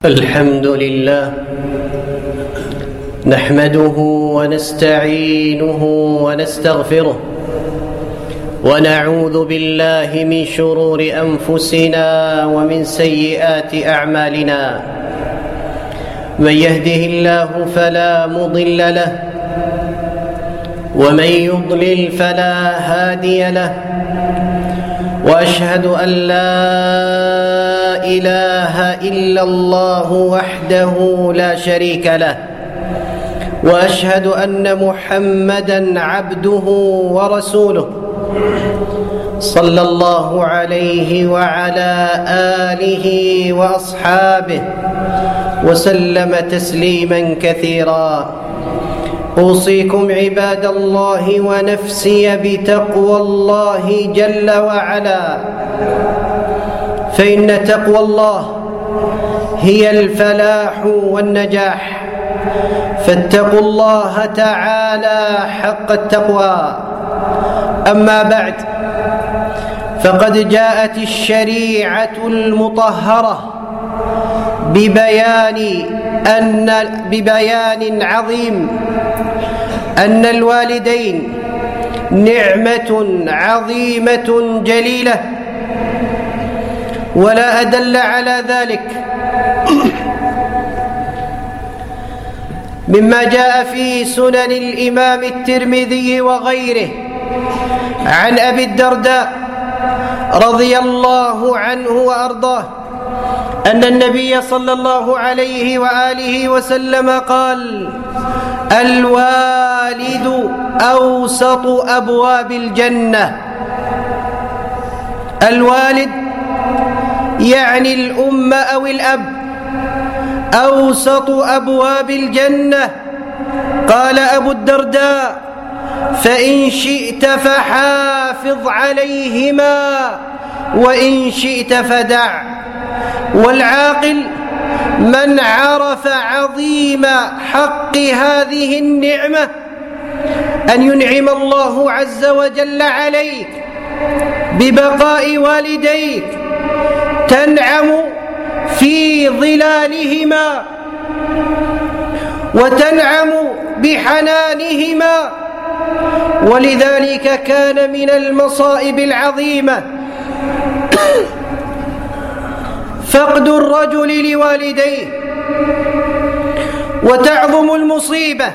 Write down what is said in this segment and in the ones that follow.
الحمد لله نحمده ونستعينه ونستغفره ونعوذ بالله من شرور أنفسنا ومن سيئات أعمالنا. من يهده الله فلا مضل له ومن يضلل فلا هادي له، وأشهد أن لا إله إلا الله وحده لا شريك له، وأشهد أن محمدًا عبده ورسوله صلى الله عليه وعلى آله وأصحابه وسلم تسليمًا كثيرا. أوصيكم عباد الله ونفسي بتقوى الله جل وعلا، فإن تقوى الله هي الفلاح والنجاح، فاتقوا الله تعالى حق التقوى. أما بعد، فقد جاءت الشريعة المطهرة ببيان عظيم أن الوالدين نعمة عظيمة جليلة، ولا أدل على ذلك مما جاء في سنن الإمام الترمذي وغيره عن أبي الدرداء رضي الله عنه وأرضاه أن النبي صلى الله عليه وآله وسلم قال: الوالد أوسط أبواب الجنة. الوالد يعني الأم أو الأب، أوسط أبواب الجنة. قال أبو الدرداء: فإن شئت فحافظ عليهما وإن شئت فدع. والعاقل من عرف عظيم حق هذه النعمة، أن ينعم الله عز وجل عليك ببقاء والديك تنعم في ظلالهما وتنعم بحنانهما. ولذلك كان من المصائب العظيمة فقد الرجل لوالديه، وتعظم المصيبة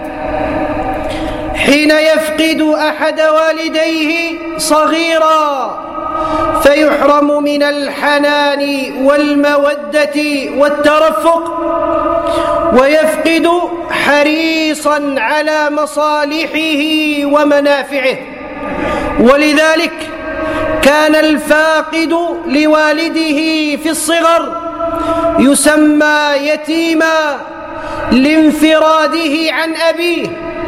حين يفقد أحد والديه صغيرا فيحرم من الحنان والمودة والترفق، ويفقد حريصا على مصالحه ومنافعه. ولذلك كان الفاقد لوالده في الصغر يسمى يتيما لانفراده عن أبيه،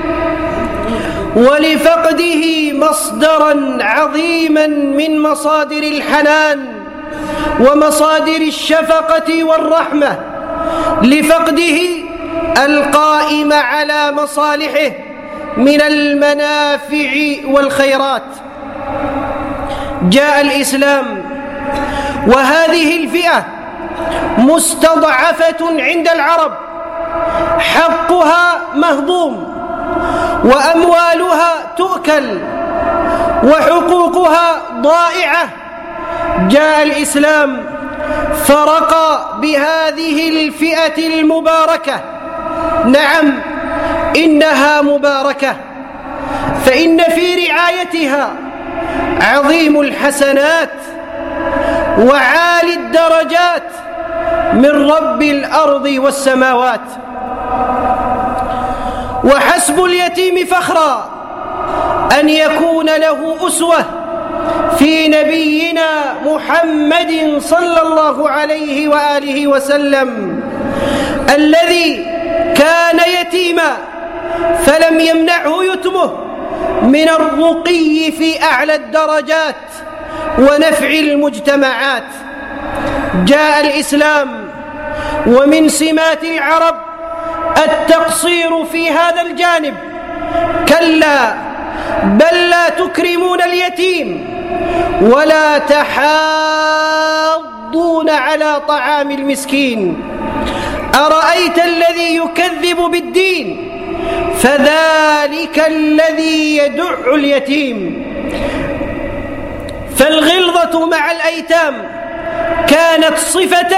ولفقده مصدرا عظيما من مصادر الحنان ومصادر الشفقة والرحمة، لفقده القائم على مصالحه من المنافع والخيرات. جاء الإسلام وهذه الفئة مستضعفة عند العرب، حقها مهضوم وأموالها تؤكل وحقوقها ضائعة. جاء الإسلام فرقى بهذه الفئة المباركة. نعم، إنها مباركة، فإن في رعايتها عظيم الحسنات وعالي الدرجات من رب الأرض والسماوات. وحسب اليتيم فخرا أن يكون له أسوة في نبينا محمد صلى الله عليه وآله وسلم، الذي كان يتيما فلم يمنعه يتمه من الرقي في أعلى الدرجات ونفع المجتمعات. جاء الإسلام ومن سمات العرب التقصير في هذا الجانب. كلا بل لا تكرمون اليتيم ولا تحاضون على طعام المسكين أرأيت الذي يكذب بالدين فذلك الذي يدع اليتيم. فالغلظة مع الأيتام كانت صفة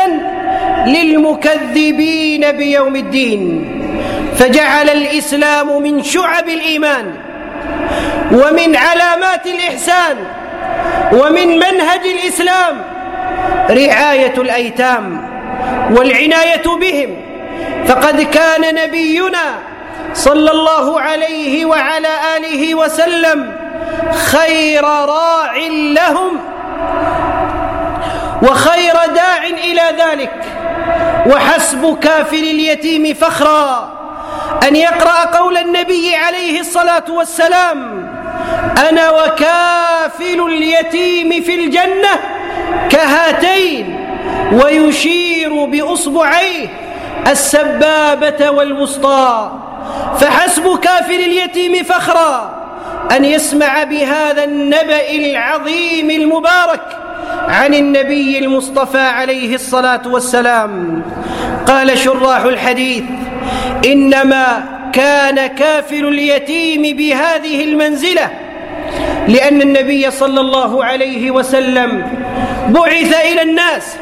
للمكذبين بيوم الدين، فجعل الإسلام من شعب الإيمان ومن علامات الإحسان ومن منهج الإسلام رعاية الأيتام والعناية بهم. فقد كان نبينا صلى الله عليه وعلى آله وسلم خير راع لهم وخير داع إلى ذلك. وحسب كافل اليتيم فخرا أن يقرأ قول النبي عليه الصلاة والسلام: أنا وكافل اليتيم في الجنة كهاتين، ويشير بأصبعيه السبابة والوسطى. فحسب كافل اليتيم فخرا أن يسمع بهذا النبأ العظيم المبارك عن النبي المصطفى عليه الصلاة والسلام. قال شراح الحديث: إنما كان كافل اليتيم بهذه المنزلة لأن النبي صلى الله عليه وسلم بعث إلى الناس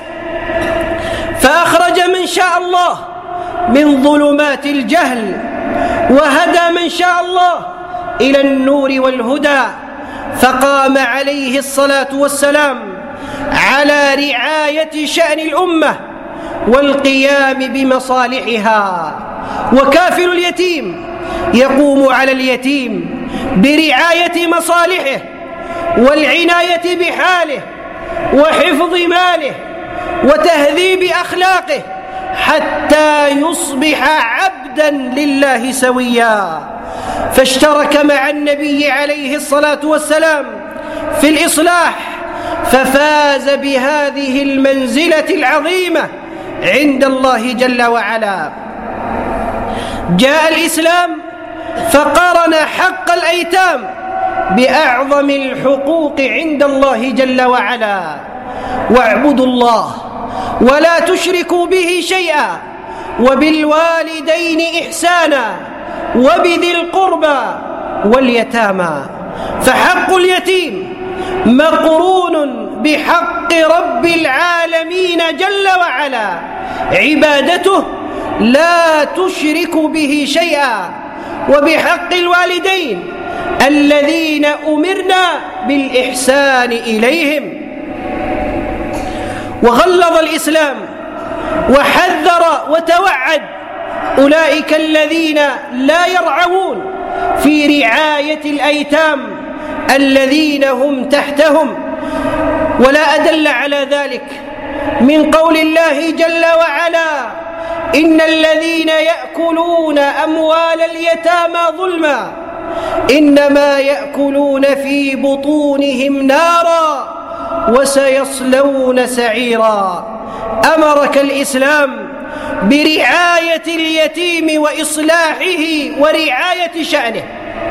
فأخرج من شاء الله من ظلمات الجهل وهدى من شاء الله إلى النور والهدى. فقام عليه الصلاة والسلام على رعاية شأن الأمة والقيام بمصالحها. وكافل اليتيم يقوم على اليتيم برعاية مصالحه والعناية بحاله وحفظ ماله وتهذيب أخلاقه حتى يصبح عبدا لله سويا. فاشترك مع النبي عليه الصلاة والسلام في الإصلاح، ففاز بهذه المنزلة العظيمة عند الله جل وعلا. جاء الإسلام فقارن حق الأيتام بأعظم الحقوق عند الله جل وعلا: واعبدوا الله ولا تشركوا به شيئا وبالوالدين إحسانا وبذي القربى واليتامى. فحق اليتيم مقرون بحق رب العالمين جل وعلا، عبادته لا تشرك به شيئا، وبحق الوالدين الذين أمرنا بالإحسان إليهم. وغلظ الإسلام وحذر وتوعد أولئك الذين لا يرعون في رعاية الأيتام الذين هم تحتهم. ولا أدل على ذلك من قول الله جل وعلا: إن الذين يأكلون أموال اليتامى ظلما إنما يأكلون في بطونهم نارا وسيصلون سعيرا. أمرك الإسلام برعاية اليتيم وإصلاحه ورعاية شأنه،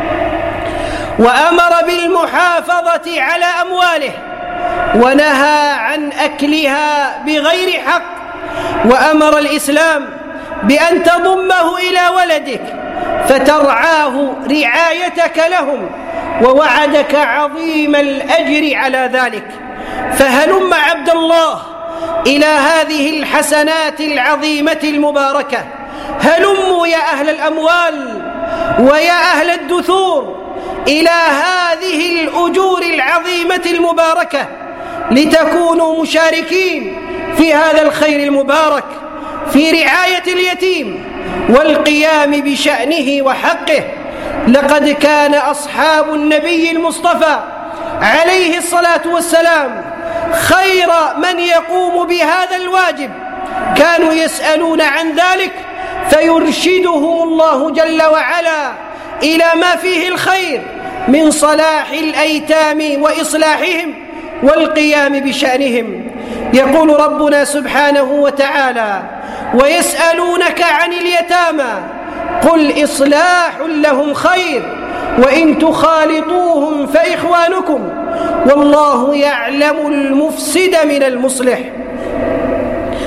وأمر بالمحافظة على أمواله، ونهى عن أكلها بغير حق. وأمر الإسلام بأن تضمه إلى ولدك فترعاه رعايتك لهم، ووعدك عظيم الأجر على ذلك. فهلم عبد الله إلى هذه الحسنات العظيمة المباركة، هلموا يا أهل الأموال ويا أهل الدثور إلى هذه الأجور العظيمة المباركة لتكونوا مشاركين في هذا الخير المبارك في رعاية اليتيم والقيام بشأنه وحقه. لقد كان أصحاب النبي المصطفى عليه الصلاة والسلام خير من يقوم بهذا الواجب، كانوا يسألون عن ذلك فيرشدهم الله جل وعلا إلى ما فيه الخير من صلاح الأيتام وإصلاحهم والقيام بشأنهم. يقول ربنا سبحانه وتعالى: ويسألونك عن اليتامى قل إصلاح لهم خير وإن تخالطوهم فإخوانكم والله يعلم المفسد من المصلح.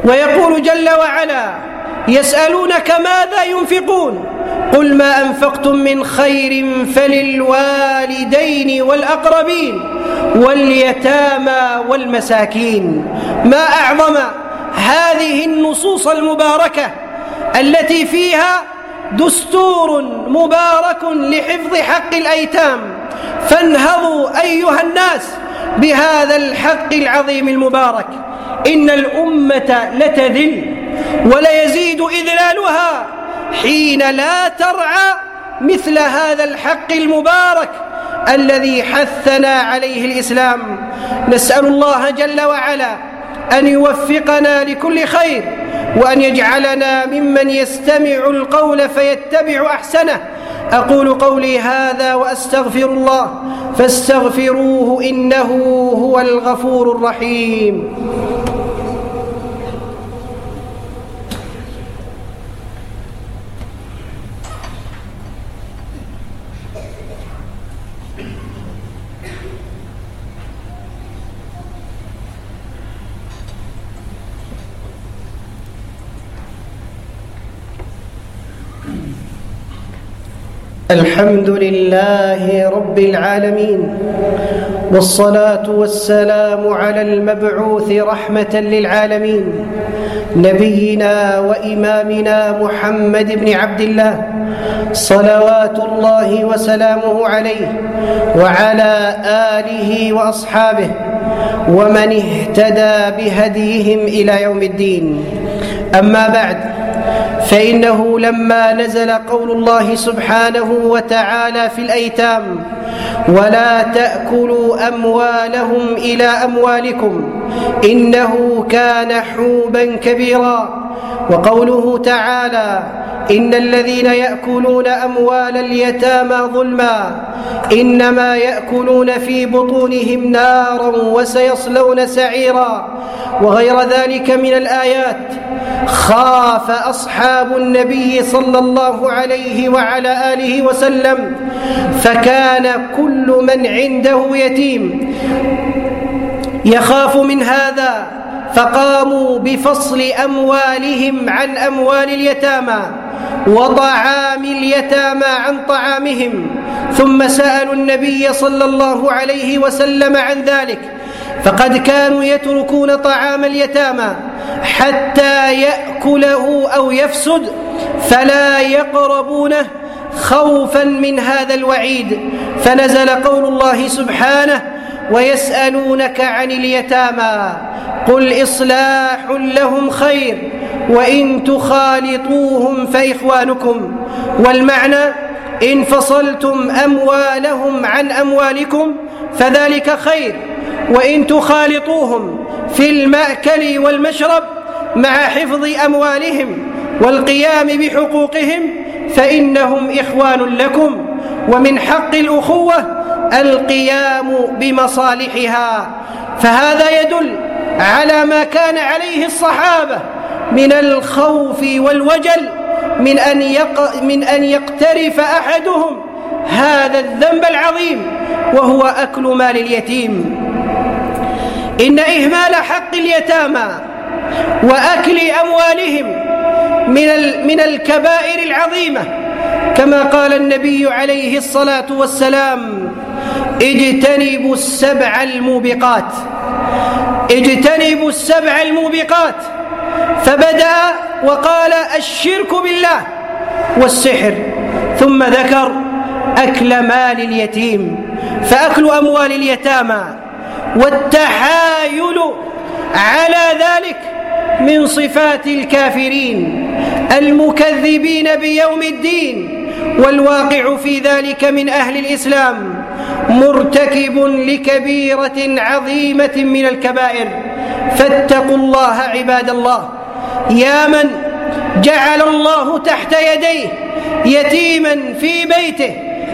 ويقول جل وعلا: يسألونك ماذا ينفقون قل ما أنفقتم من خير فللوالدين والأقربين واليتامى والمساكين. ما أعظم هذه النصوص المباركة التي فيها دستور مبارك لحفظ حق الأيتام. فانهضوا أيها الناس بهذا الحق العظيم المبارك. إن الأمة لتذل وليزيد إذلالها حين لا ترعى مثل هذا الحق المبارك الذي حثنا عليه الإسلام. نسأل الله جل وعلا أن يوفقنا لكل خير، وأن يجعلنا ممن يستمع القول فيتبع أحسنه. أقول قولي هذا وأستغفر الله فاستغفروه إنه هو الغفور الرحيم. الحمد لله رب العالمين، والصلاة والسلام على المبعوث رحمة للعالمين نبينا وإمامنا محمد بن عبد الله صلوات الله وسلامه عليه وعلى آله وأصحابه ومن اهتدى بهديهم إلى يوم الدين. أما بعد، فإنه لما نزل قول الله سبحانه وتعالى في الأيتام: ولا تأكلوا أموالهم إلى أموالكم إنه كان حوبا كبيرا، وقوله تعالى: إن الذين يأكلون أموال اليتامى ظلما إنما يأكلون في بطونهم نارا وسيصلون سعيرا، وغير ذلك من الآيات. خاف أصحاب النبي صلى الله عليه وعلى آله وسلم، فكان كل من عنده يتيم يخاف من هذا، فقاموا بفصل أموالهم عن أموال اليتامى وطعام اليتامى عن طعامهم، ثم سألوا النبي صلى الله عليه وسلم عن ذلك، فقد كانوا يتركون طعام اليتامى حتى يأكله أو يفسد فلا يقربونه خوفا من هذا الوعيد، فنزل قول الله سبحانه: ويسألونك عن اليتامى قل إصلاح لهم خير وإن تخالطوهم فإخوانكم. والمعنى: إن فصلتم أموالهم عن أموالكم فذلك خير، وإن تخالطوهم في المأكل والمشرب مع حفظ أموالهم والقيام بحقوقهم فإنهم إخوان لكم، ومن حق الأخوة القيام بمصالحها. فهذا يدل على ما كان عليه الصحابة من الخوف والوجل من أن يقترف أحدهم هذا الذنب العظيم وهو أكل مال اليتيم. إن إهمال حق اليتامى وأكل أموالهم من الكبائر العظيمة، كما قال النبي عليه الصلاة والسلام: اجتنبوا السبع الموبقات. اجتنبوا السبع الموبقات، فبدأ وقال: الشرك بالله والسحر، ثم ذكر أكل مال اليتيم، فأكل أموال اليتامى والتحايل على ذلك من صفات الكافرين المكذبين بيوم الدين، والواقع في ذلك من أهل الإسلام مرتكب لكبيرة عظيمة من الكبائر. فاتقوا الله عباد الله، يا من جعل الله تحت يديه يتيما في بيته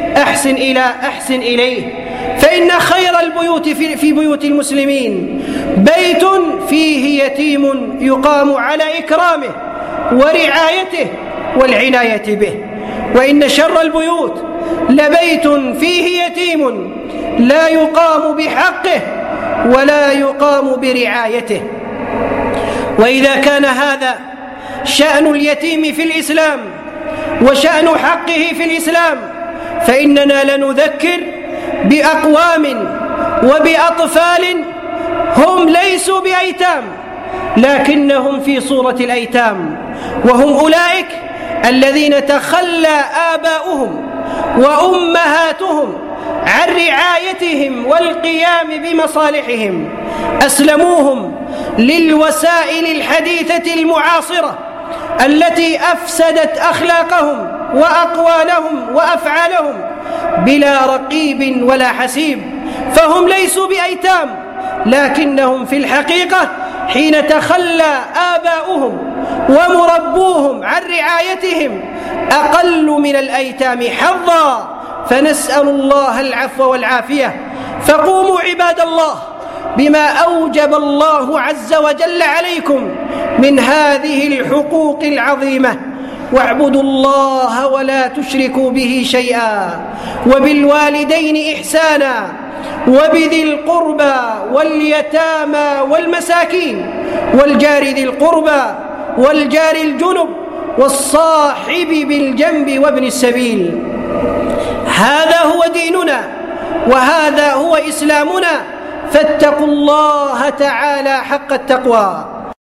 أحسن إليه، فإن خير البيوت في بيوت المسلمين بيت فيه يتيم يقام على إكرامه ورعايته والعناية به، وإن شر البيوت لبيت فيه يتيم لا يقام بحقه ولا يقام برعايته. وإذا كان هذا شأن اليتيم في الإسلام وشأن حقه في الإسلام، فإننا لنذكر بأقوام وبأطفال هم ليسوا بأيتام لكنهم في صورة الأيتام، وهم أولئك الذين تخلى آباؤهم وأمهاتهم عن رعايتهم والقيام بمصالحهم، أسلموهم للوسائل الحديثة المعاصرة التي أفسدت أخلاقهم وأقوالهم وأفعالهم بلا رقيب ولا حسيب. فهم ليسوا بأيتام لكنهم في الحقيقة حين تخلى آباؤهم ومربوهم عن رعايتهم أقل من الأيتام حظا، فنسأل الله العفو والعافية. فقوموا عباد الله بما أوجب الله عز وجل عليكم من هذه الحقوق العظيمة، واعبدوا الله ولا تشركوا به شيئا، وبالوالدين إحسانا، وبذي القربى واليتامى والمساكين، والجار ذي القربى والجار الجنب والصاحب بالجنب وابن السبيل. هذا هو ديننا وهذا هو إسلامنا، فاتقوا الله تعالى حق التقوى.